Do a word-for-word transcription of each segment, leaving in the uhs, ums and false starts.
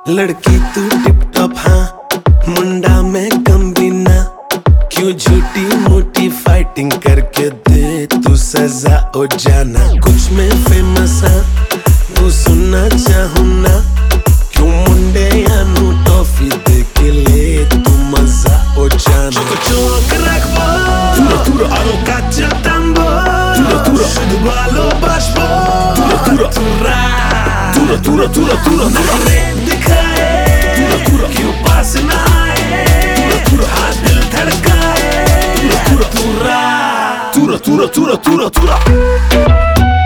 लड़की तू tip top हाँ, मुंडा में कमीना, क्यों झूठी मोटी फाइटिंग करके दे तू सजा ओ जाना। कुछ में फेमस हाँ, तू सुनना चाहूँ ना, क्यों मुंडे यानू टॉफी दे के ले तू मजा ओ जाना। चोक चोक रखबो तुरा तुरा आरो काचा tambo तुरा तुरा शुद्ध बालो बाशबो तुरा तुरा तुरा तुरा तुरा तुरा तुरा दिखाए क्यों पास ना आए, हाथ दिल धड़काए तुरा तुरा तुरा तुरा तुरा तुरा।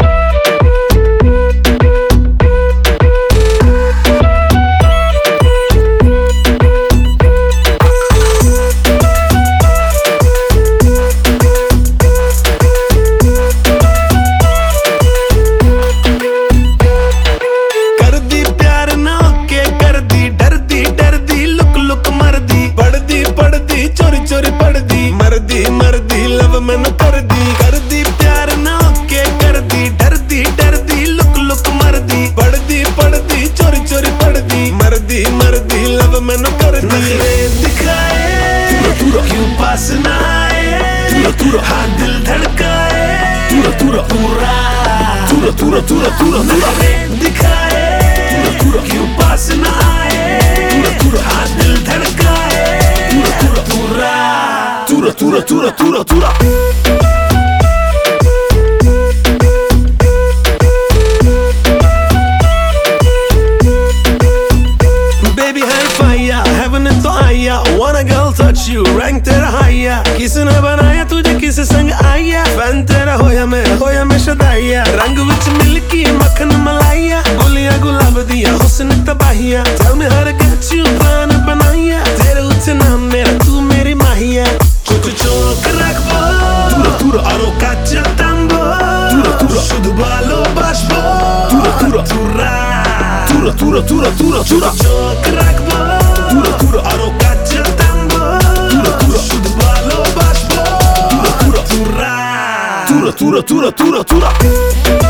चोरी पड़दी मरदी मरदी लव में न करदी करदी प्यार ना के करदी डरदी डरदी लुक लुक मरदी पड़दी पड़दी चोरी चोरी पड़दी मरदी मरदी लव में न करदी। नखरे दिखाए क्यों पास ना आए, हाथ दिल धड़काए तुरा तुरा तुरा तुरा तुरा तुरा। नखरे दिखाए क्यों पास ना आए, हाथ दिल धड़काए तुरा तुरा तुरा तुरा तुरा। Baby high fire, heaven तो आया, wanna girl touch you, रैंक तेरा हाया, किसने बनाया तुझे किस संग आया, फैन तेरा होया मैं होया मैं शदाइया, रंग विच मिल्की मक्खन मलाइया, गुलियां गुलाब दिया हुस्न तबाहिया, tell me how to get you plan बनाइया, तेरे उच्च नाम मेरा तू मेरी माहिया। चोक चोक रखबो तुरा तुरा आरो काचा tambo तुरा तुरा शुद्ध बालो बाशबो तुरा तुरा तुरा तुरा तुरा तुरा तुरा। चोक रखबो तुरा तुरा आरो काचा tambo तुरा तुरा शुद्ध बालो बाशबो तुरा तुरा तुरा तुरा तुरा तुरा तुरा।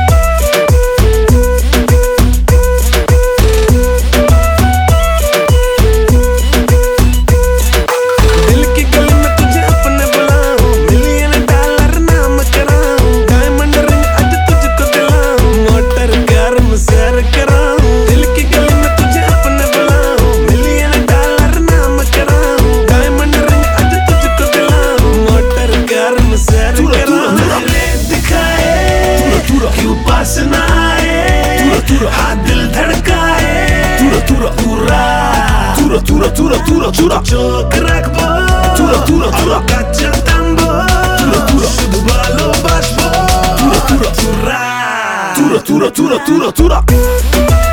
हाथ दिल धड़काए तुरा तुरा तुरा तुरा तुरा तुरा तुरा। चोक रखबो तुरा तुरा तुरा काचा tambo तुरा तुरा शुद्ध बालो बाशबो तुरा तुरा तुरा तुरा तुरा तुरा तुरा।